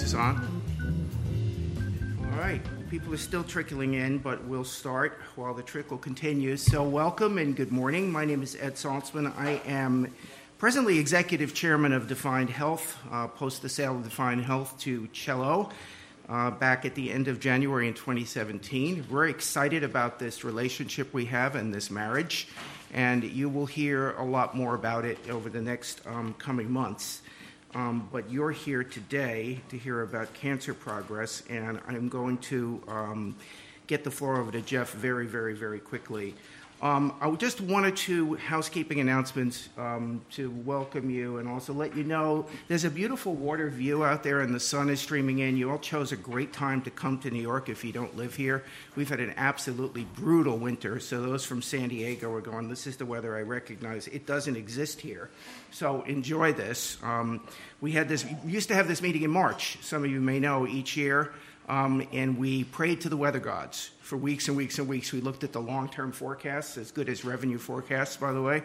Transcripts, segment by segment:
is on. All right, people are still trickling in, but we'll start while the trickle continues. So welcome and good morning. My name is Ed Saltzman. I am presently Executive Chairman of Defined Health, post the sale of Defined Health to Cello back at the end of January in 2017. We're excited about this relationship we have and this marriage, and you will hear a lot more about it over the next coming months. But you're here today to hear about Cancer Progress, and I'm going to get the floor over to Jeff very, very, very quickly. I just wanted two housekeeping announcements to welcome you and also let you know there's a beautiful water view out there and the sun is streaming in. You all chose a great time to come to New York if you don't live here. We've had an absolutely brutal winter, so those from San Diego are going, this is the weather I recognize. It doesn't exist here, so enjoy this. We used to have this meeting in March, some of you may know, each year. And we prayed to the weather gods for weeks and weeks and weeks. We looked at the long-term forecasts, as good as revenue forecasts, by the way.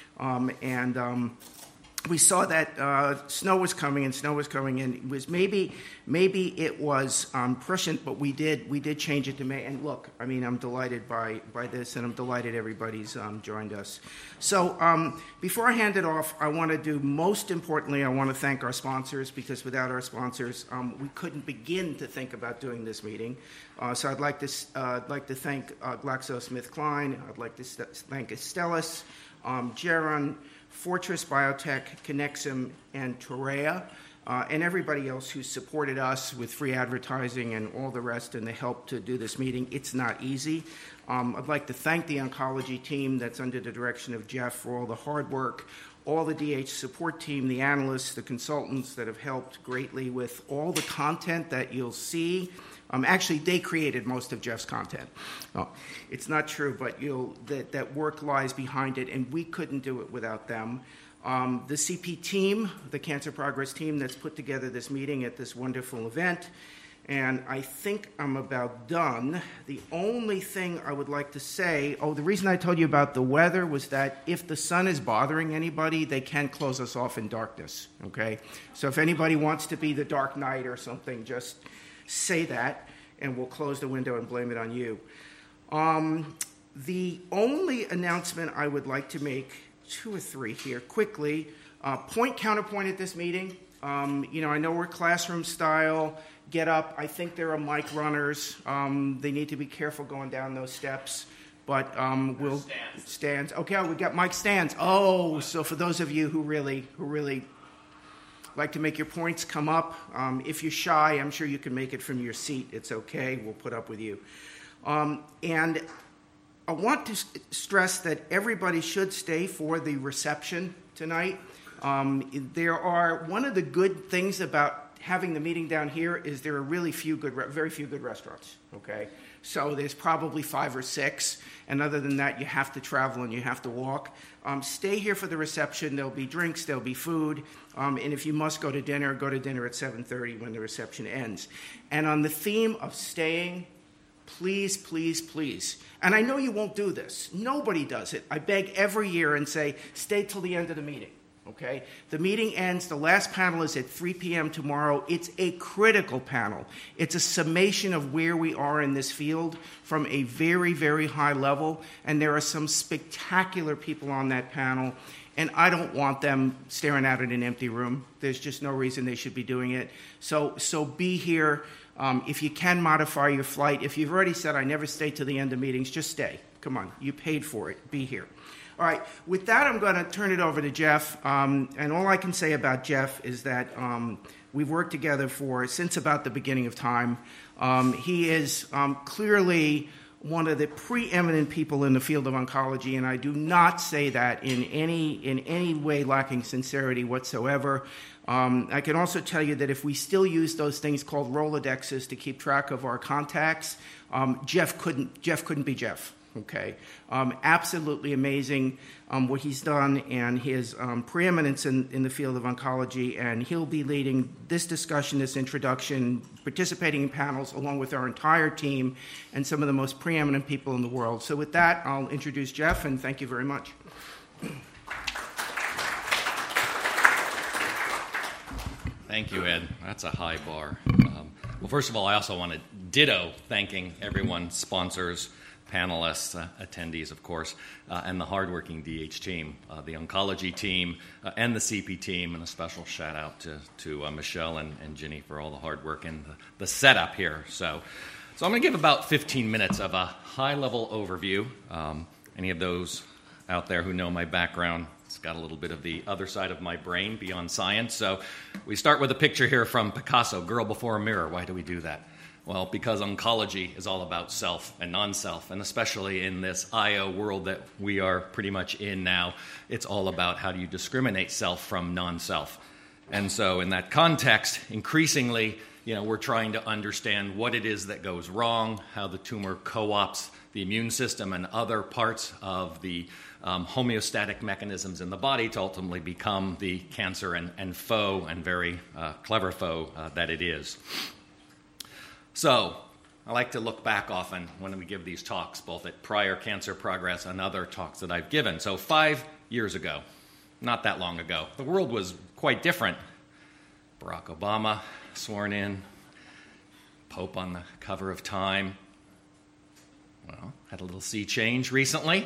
We saw that snow was coming, and it was maybe it was prescient, but we did change it to May. And look, I mean, I'm delighted by this, and I'm delighted everybody's joined us. So before I hand it off, I want to thank our sponsors, because without our sponsors, we couldn't begin to think about doing this meeting. So I'd like to thank GlaxoSmithKline. I'd like to thank Astellas, Geron, Fortress Biotech, Connexum, and Torreya, and everybody else who supported us with free advertising and all the rest and the help to do this meeting. It's not easy. I'd like to thank the oncology team that's under the direction of Jeff for all the hard work, all the DH support team, the analysts, the consultants that have helped greatly with all the content that you'll see. Actually, they created most of Jeff's content. It's not true, but that work lies behind it, and we couldn't do it without them. The CP team, the Cancer Progress team that's put together this meeting at this wonderful event, and I think I'm about done. The only thing I would like to say, the reason I told you about the weather was that if the sun is bothering anybody, they can close us off in darkness, okay? So if anybody wants to be the Dark Knight or something, just say that, and we'll close the window and blame it on you. The only announcement I would like to make, two or three here, quickly, point counterpoint at this meeting. I know we're classroom style, get up. I think there are mic runners. They need to be careful going down those steps, but we'll stands. Okay, we got mic stands. So for those of you who really like to make your points, come up. If you're shy, I'm sure you can make it from your seat. It's okay. We'll put up with you. And I want to stress that everybody should stay for the reception tonight. One of the good things about having the meeting down here is there are very few good restaurants, okay? So there's probably 5 or 6, and other than that, you have to travel and you have to walk. Stay here for the reception. There'll be drinks, there'll be food, and if you must go to dinner at 7:30 when the reception ends. And on the theme of staying, please, please, please, and I know you won't do this. Nobody does it. I beg every year and say, stay till the end of the meeting. Okay? The meeting ends. The last panel is at 3 p.m. tomorrow. It's a critical panel. It's a summation of where we are in this field from a very, very high level, and there are some spectacular people on that panel, and I don't want them staring out at an empty room. There's just no reason they should be doing it. So be here. If you can modify your flight, if you've already said, I never stay to the end of meetings, just stay. Come on. You paid for it. Be here. All right, with that, I'm going to turn it over to Jeff, and all I can say about Jeff is that we've worked together since about the beginning of time. He is clearly one of the preeminent people in the field of oncology, and I do not say that in any way lacking sincerity whatsoever. I can also tell you that if we still use those things called Rolodexes to keep track of our contacts, Jeff couldn't be Jeff. Okay, absolutely amazing what he's done and his preeminence in the field of oncology, and he'll be leading this discussion, this introduction, participating in panels along with our entire team and some of the most preeminent people in the world. So with that, I'll introduce Jeff, and thank you very much. Thank you, Ed. That's a high bar. Well, first of all, I also want to ditto thanking everyone, sponsors, panelists, attendees, of course, and the hardworking DH team, the oncology team, and the CP team, and a special shout out to Michelle and Ginny for all the hard work and the setup here. So I'm going to give about 15 minutes of a high-level overview. Any of those out there who know my background, it's got a little bit of the other side of my brain beyond science. So we start with a picture here from Picasso, Girl Before a Mirror. Why do we do that? Well, because oncology is all about self and non-self, and especially in this IO world that we are pretty much in now, it's all about how do you discriminate self from non-self. And so in that context, increasingly, we're trying to understand what it is that goes wrong, how the tumor co-opts the immune system and other parts of the homeostatic mechanisms in the body to ultimately become the cancer and foe, and very clever foe that it is. So I like to look back often when we give these talks, both at prior Cancer Progress and other talks that I've given. So 5 years ago, not that long ago, the world was quite different. Barack Obama sworn in, Pope on the cover of Time. Well, had a little sea change recently.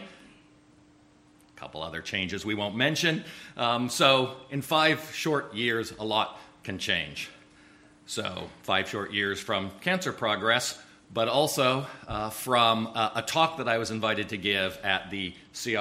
A couple other changes we won't mention. So in 5 short years, a lot can change. So 5 short years from Cancer Progress, but also from a talk that I was invited to give at the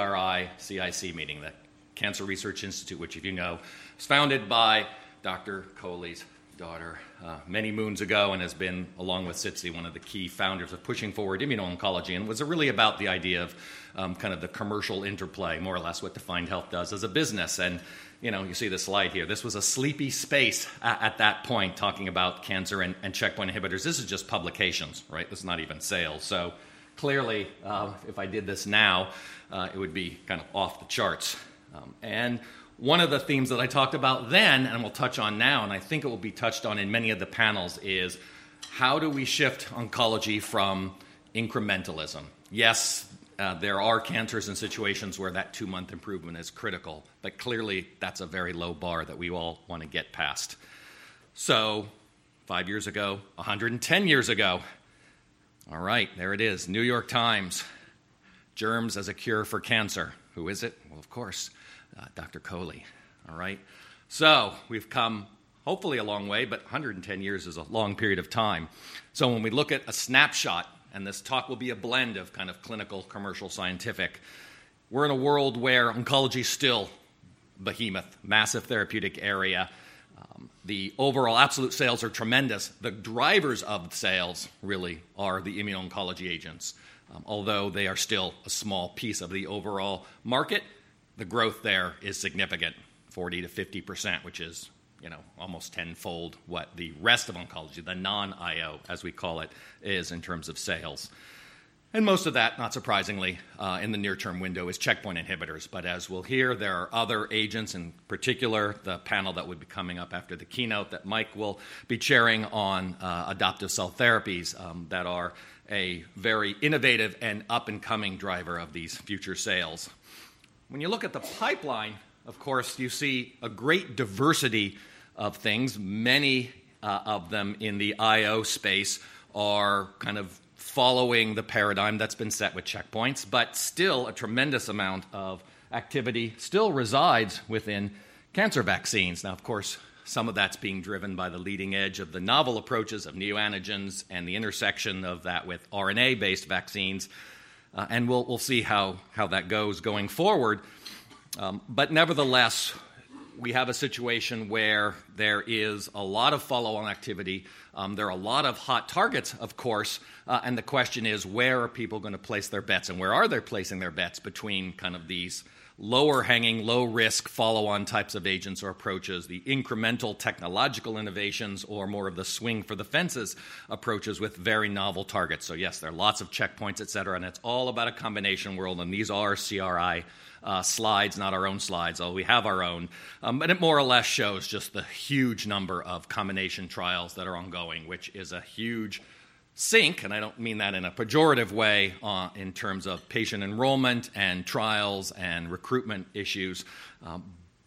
CRI-CIC meeting, the Cancer Research Institute, which, if you know, was founded by Dr. Coley's daughter many moons ago, and has been, along with SITC, one of the key founders of pushing forward immuno-oncology, and was really about the idea of kind of the commercial interplay, more or less what Defined Health does as a business. And you see the slide here. This was a sleepy space at that point, talking about cancer and checkpoint inhibitors. This is just publications, right? This is not even sales. So clearly, if I did this now, it would be kind of off the charts. And one of the themes that I talked about then, and we'll touch on now, and I think it will be touched on in many of the panels, is how do we shift oncology from incrementalism? Yes, there are cancers and situations where that 2-month improvement is critical, but clearly that's a very low bar that we all want to get past. So 5 years ago, 110 years ago, all right, there it is, New York Times, germs as a cure for cancer. Who is it? Well, of course, Dr. Coley, all right? So we've come hopefully a long way, but 110 years is a long period of time. So when we look at a snapshot, and this talk will be a blend of kind of clinical, commercial, scientific, we're in a world where oncology is still behemoth, massive therapeutic area. The overall absolute sales are tremendous. The drivers of sales really are the immuno-oncology agents. Although they are still a small piece of the overall market, the growth there is significant, 40 to 50%, which is almost tenfold what the rest of oncology, the non-IO, as we call it, is in terms of sales. And most of that, not surprisingly, in the near-term window is checkpoint inhibitors. But as we'll hear, there are other agents, in particular the panel that would be coming up after the keynote that Mike will be chairing on adoptive cell therapies that are a very innovative and up-and-coming driver of these future sales. When you look at the pipeline, of course, you see a great diversity of things. Many of them in the IO space are kind of following the paradigm that's been set with checkpoints, but still a tremendous amount of activity still resides within cancer vaccines. Now, of course, some of that's being driven by the leading edge of the novel approaches of neoantigens and the intersection of that with RNA-based vaccines. And we'll see how that goes going forward. But nevertheless, we have a situation where there is a lot of follow-on activity. There are a lot of hot targets, of course, and the question is, where are people going to place their bets, and where are they placing their bets between kind of these lower-hanging, low-risk follow-on types of agents or approaches, the incremental technological innovations, or more of the swing-for-the-fences approaches with very novel targets. So yes, there are lots of checkpoints, et cetera, and it's all about a combination world, and these are CRI slides, not our own slides, although we have our own. But it more or less shows just the huge number of combination trials that are ongoing, which is a huge sink, and I don't mean that in a pejorative way in terms of patient enrollment and trials and recruitment issues,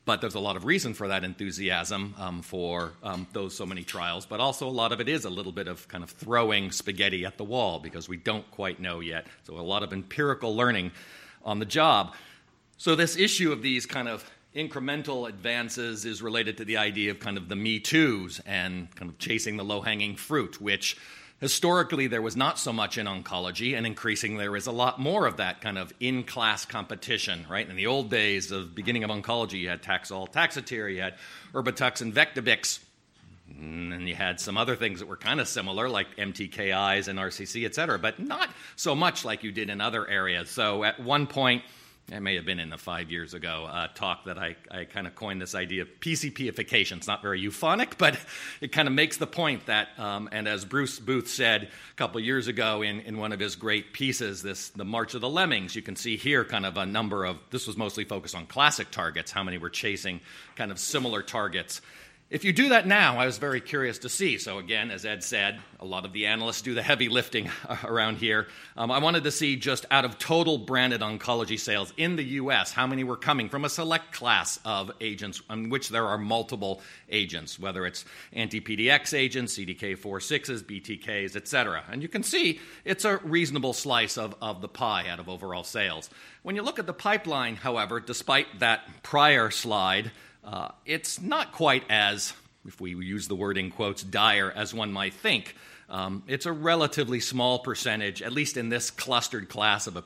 But there's a lot of reason for that enthusiasm for those so many trials. But also a lot of it is a little bit of kind of throwing spaghetti at the wall because we don't quite know yet. So a lot of empirical learning on the job. So this issue of these kind of incremental advances is related to the idea of kind of the Me Too's and kind of chasing the low-hanging fruit, which historically there was not so much in oncology, and increasingly there is a lot more of that kind of in-class competition, right? In the old days of beginning of oncology, you had Taxol, Taxotere, you had Erbitux and Vectibix, and you had some other things that were kind of similar, like MTKIs and RCC, et cetera, but not so much like you did in other areas. So at one point, it may have been in the 5 years ago talk that I kind of coined this idea of PCPification. It's not very euphonic, but it kind of makes the point that, and as Bruce Booth said a couple of years ago in one of his great pieces, the March of the Lemmings, you can see here kind of a number of, this was mostly focused on classic targets, how many were chasing kind of similar targets. If you do that now, I was very curious to see. So again, as Ed said, a lot of the analysts do the heavy lifting around here. I wanted to see just out of total branded oncology sales in the U.S., how many were coming from a select class of agents on which there are multiple agents, whether it's anti-PDX agents, CDK4/6s, BTKs, et cetera. And you can see it's a reasonable slice of the pie out of overall sales. When you look at the pipeline, however, despite that prior slide, it's not quite as, if we use the word in quotes, dire as one might think. It's a relatively small percentage, at least in this clustered class of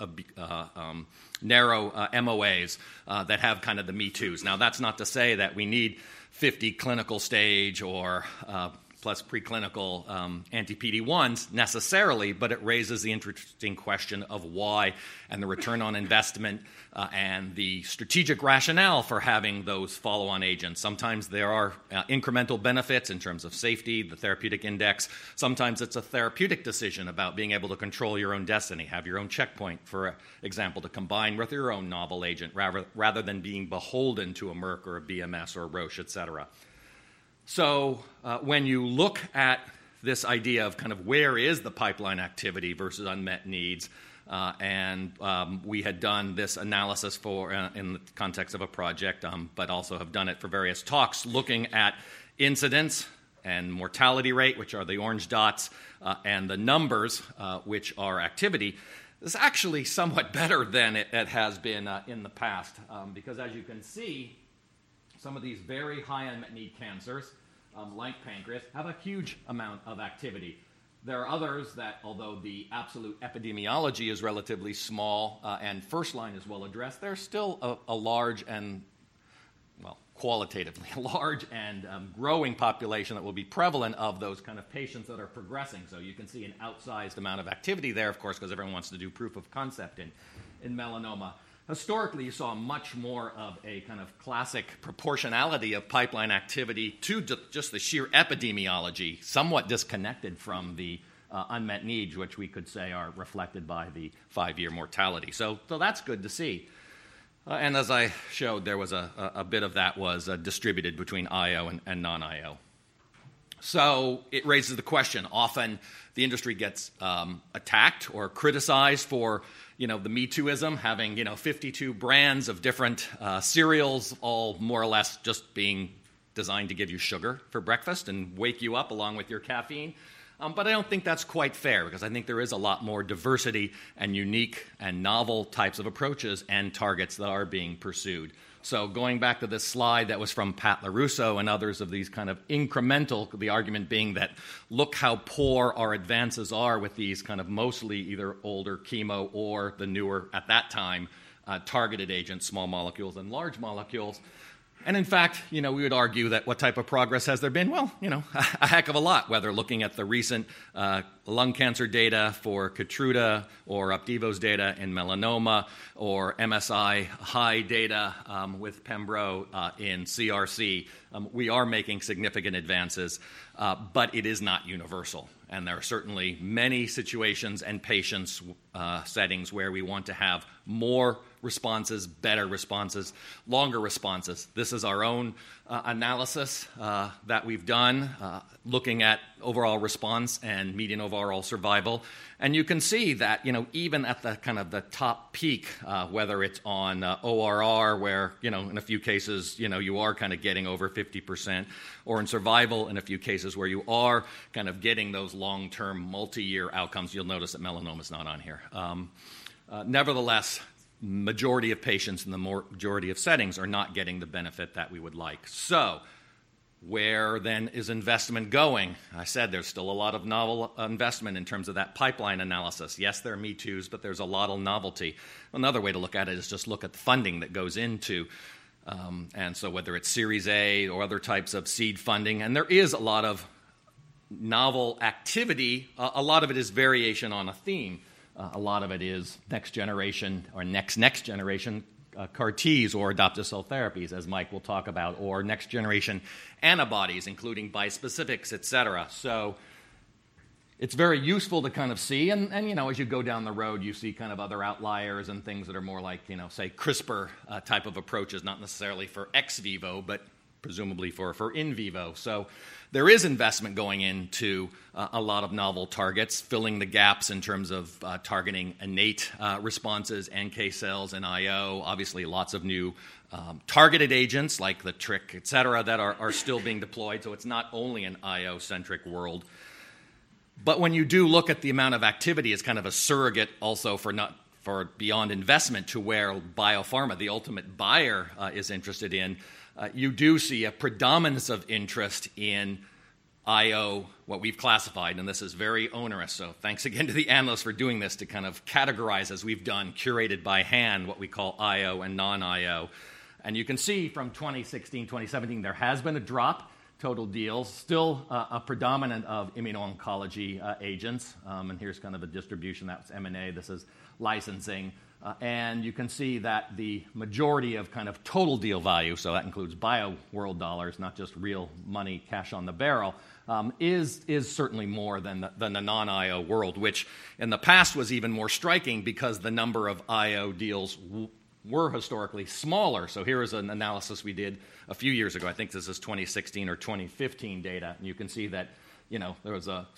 narrow MOAs that have kind of the Me Too's. Now, that's not to say that we need 50 clinical stage or plus preclinical anti-PD-1s necessarily, but it raises the interesting question of why and the return on investment and the strategic rationale for having those follow-on agents. Sometimes there are incremental benefits in terms of safety, the therapeutic index. Sometimes it's a therapeutic decision about being able to control your own destiny, have your own checkpoint, for example, to combine with your own novel agent rather than being beholden to a Merck or a BMS or a Roche, et cetera. So when you look at this idea of kind of where is the pipeline activity versus unmet needs, and we had done this analysis for in the context of a project, but also have done it for various talks, looking at incidence and mortality rate, which are the orange dots, and the numbers, which are activity. This is actually somewhat better than it has been in the past, because as you can see, some of these very high unmet need cancers, like pancreas, have a huge amount of activity. There are others that, although the absolute epidemiology is relatively small and first line is well addressed, there's still a large and, well, qualitatively large and growing population that will be prevalent of those kind of patients that are progressing. So you can see an outsized amount of activity there, of course, because everyone wants to do proof of concept in melanoma. Historically, you saw much more of a kind of classic proportionality of pipeline activity to just the sheer epidemiology, somewhat disconnected from the unmet needs, which we could say are reflected by the 5-year mortality. So that's good to see. And as I showed, there was a bit of that was distributed between IO and non-IO. So it raises the question. Often the industry gets attacked or criticized for, the Me Tooism, having, 52 brands of different cereals, all more or less just being designed to give you sugar for breakfast and wake you up along with your caffeine. But I don't think that's quite fair, because I think there is a lot more diversity and unique and novel types of approaches and targets that are being pursued. So going back to this slide that was from Pat LaRusso and others of these kind of incremental, the argument being that look how poor our advances are with these kind of mostly either older chemo or the newer, at that time, targeted agents, small molecules and large molecules. And in fact, we would argue that what type of progress has there been? Well, a heck of a lot, whether looking at the recent lung cancer data for Keytruda or Opdivo's data in melanoma or MSI high data with Pembro in CRC. We are making significant advances. but it is not universal. And there are certainly many situations and patients settings where we want to have more responses, better responses, longer responses. This is our own analysis that we've done, looking at overall response and median overall survival. And you can see that, even at the kind of the top peak, whether it's on ORR, where, in a few cases, you are kind of getting over 50%, or in survival, in a few cases where you are kind of getting those long-term multi-year outcomes. You'll notice that melanoma is not on here. Nevertheless, majority of patients in the majority of settings are not getting the benefit that we would like. So, where then is investment going? I said there's still a lot of novel investment in terms of that pipeline analysis. Yes, there are Me Too's, but there's a lot of novelty. Another way to look at it is just look at the funding that goes into, and so whether it's Series A or other types of seed funding, and there is a lot of novel activity. A lot of it is variation on a theme. A lot of it is next generation or next generation CAR-Ts or adoptive cell therapies, as Mike will talk about, or next generation antibodies, including bispecifics, et cetera. So it's very useful to kind of see, and as you go down the road, you see kind of other outliers and things that are more like, say, CRISPR type of approaches, not necessarily for ex vivo, but presumably for in vivo. So there is investment going into a lot of novel targets, filling the gaps in terms of targeting innate responses, NK cells, and IO. Obviously, lots of new targeted agents like the TRIC, et cetera, that are still being deployed. So it's not only an IO-centric world. But when you do look at the amount of activity, it's kind of a surrogate also for beyond investment to where biopharma, the ultimate buyer, is interested in. You do see a predominance of interest in IO, what we've classified, and this is very onerous, so thanks again to the analysts for doing this to kind of categorize, as we've done, curated by hand, what we call IO and non-IO. And you can see from 2016, 2017, there has been a drop, total deals, still a predominant of immuno-oncology agents, and here's kind of a distribution. That's M&A, this is licensing. And you can see that the majority of kind of total deal value, so that includes BioWorld dollars, not just real money, cash on the barrel, is certainly more than the non-IO world, which in the past was even more striking because the number of IO deals were historically smaller. So here is an analysis we did a few years ago. I think this is 2016 or 2015 data, and you can see that there was a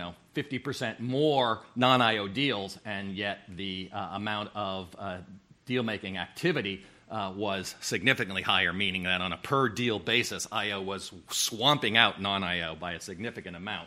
50% more non-IO deals, and yet the amount of deal-making activity was significantly higher, meaning that on a per-deal basis, IO was swamping out non-IO by a significant amount.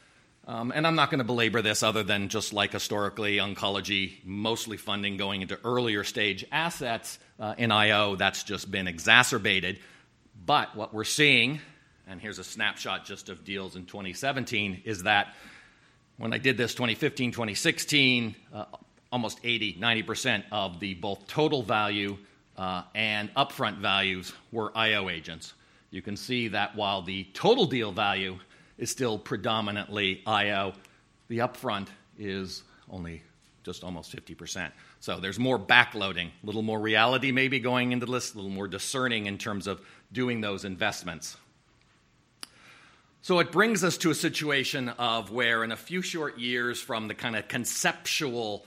And I'm not going to belabor this other than just like historically, oncology, mostly funding going into earlier stage assets in IO, that's just been exacerbated. But what we're seeing, and here's a snapshot just of deals in 2017, is that when I did this 2015, 2016, almost 80, 90% of the both total value and upfront values were IO agents. You can see that while the total deal value is still predominantly IO, the upfront is only just almost 50%. So there's more backloading, a little more reality maybe going into this, a little more discerning in terms of doing those investments. So it brings us to a situation of where in a few short years from the kind of conceptual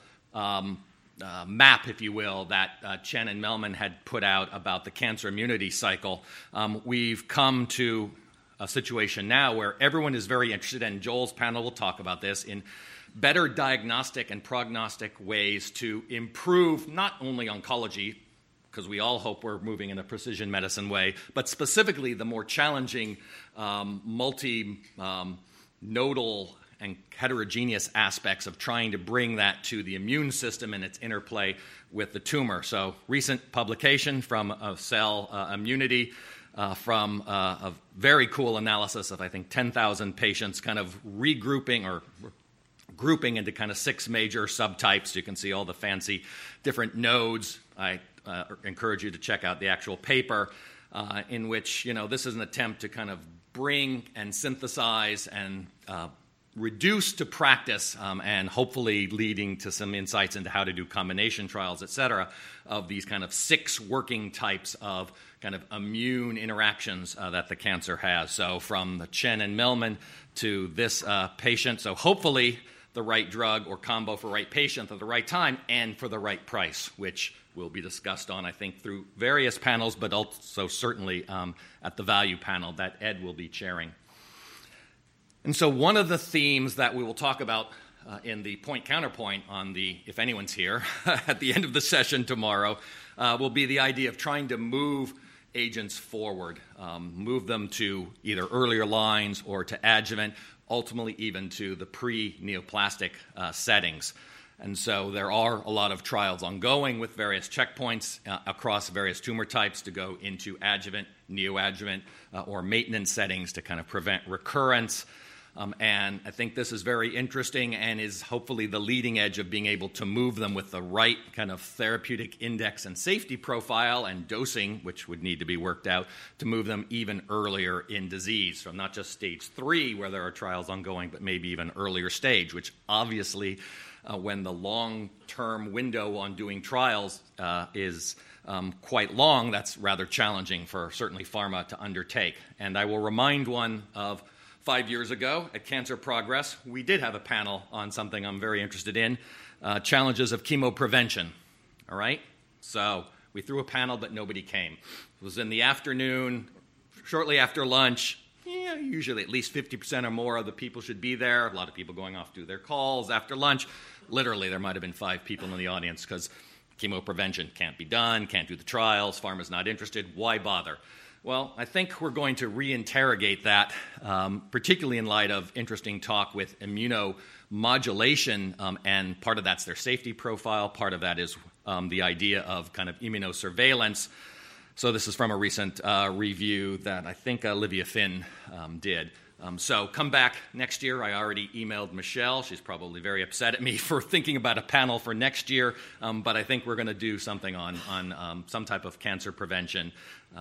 map, if you will, that Chen and Melman had put out about the cancer immunity cycle, we've come to a situation now where everyone is very interested, and Joel's panel will talk about this, in better diagnostic and prognostic ways to improve not only oncology, because we all hope we're moving in a precision medicine way, but specifically the more challenging multi-nodal and heterogeneous aspects of trying to bring that to the immune system and its interplay with the tumor. So recent publication from Cell Immunity from a very cool analysis of, I think, 10,000 patients, kind of regrouping or grouping into kind of 6 major subtypes. You can see all the fancy different nodes. I encourage you to check out the actual paper in which, this is an attempt to kind of bring and synthesize and reduced to practice and hopefully leading to some insights into how to do combination trials, et cetera, of these kind of 6 working types of kind of immune interactions that the cancer has. So from the Chen and Millman to this patient. So hopefully the right drug or combo for right patient at the right time and for the right price, which will be discussed on, I think, through various panels, but also certainly at the value panel that Ed will be chairing. And so one of the themes that we will talk about in the point counterpoint on the, if anyone's here, at the end of the session tomorrow, will be the idea of trying to move agents forward, move them to either earlier lines or to adjuvant, ultimately even to the pre-neoplastic settings. And so there are a lot of trials ongoing with various checkpoints across various tumor types to go into adjuvant, neoadjuvant, or maintenance settings to kind of prevent recurrence. And I think this is very interesting and is hopefully the leading edge of being able to move them with the right kind of therapeutic index and safety profile and dosing, which would need to be worked out, to move them even earlier in disease. So not just stage 3 where there are trials ongoing, but maybe even earlier stage, which obviously when the long-term window on doing trials is quite long, that's rather challenging for certainly pharma to undertake. And I will remind one of 5 years ago at Cancer Progress, we did have a panel on something I'm very interested in, challenges of chemoprevention, all right? So we threw a panel, but nobody came. It was in the afternoon, shortly after lunch. Usually at least 50% or more of the people should be there. A lot of people going off to their calls after lunch. Literally, there might have been 5 people in the audience because chemoprevention can't be done, can't do the trials, pharma's not interested. Why bother? Well, I think we're going to reinterrogate that, particularly in light of interesting talk with immunomodulation, and part of that's their safety profile, part of that is the idea of kind of immunosurveillance. So this is from a recent review that I think Olivia Finn did. So come back next year. I already emailed Michelle. She's probably very upset at me for thinking about a panel for next year, but I think we're going to do something on some type of cancer prevention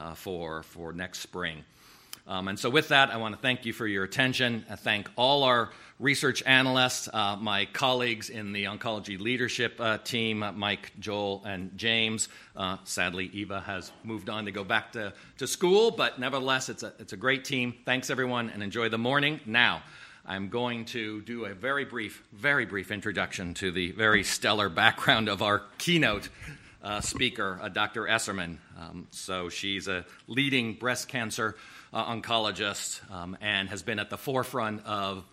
for next spring. And so with that, I want to thank you for your attention. I thank all our research analysts, my colleagues in the oncology leadership team, Mike, Joel, and James. Sadly, Eva has moved on to go back to school, but nevertheless, it's a great team. Thanks, everyone, and enjoy the morning. Now, I'm going to do a very brief introduction to the very stellar background of our keynote speaker, Dr. Esserman. So she's a leading breast cancer oncologist and has been at the forefront of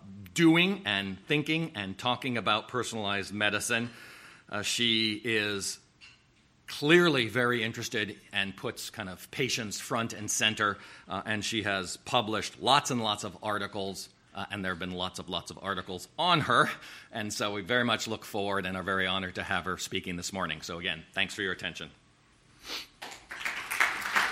doing and thinking and talking about personalized medicine. She is clearly very interested and puts kind of patients front and center, and she has published lots and lots of articles, and there have been lots of articles on her, and so we very much look forward and are very honored to have her speaking this morning. So again, thanks for your attention.